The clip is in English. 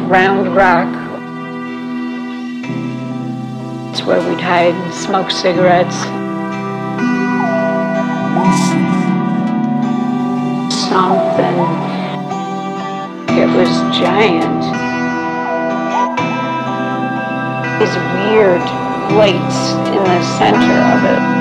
Round Rock. It's where we'd hide and smoke cigarettes. Something. It was giant. These weird lights in the center of it.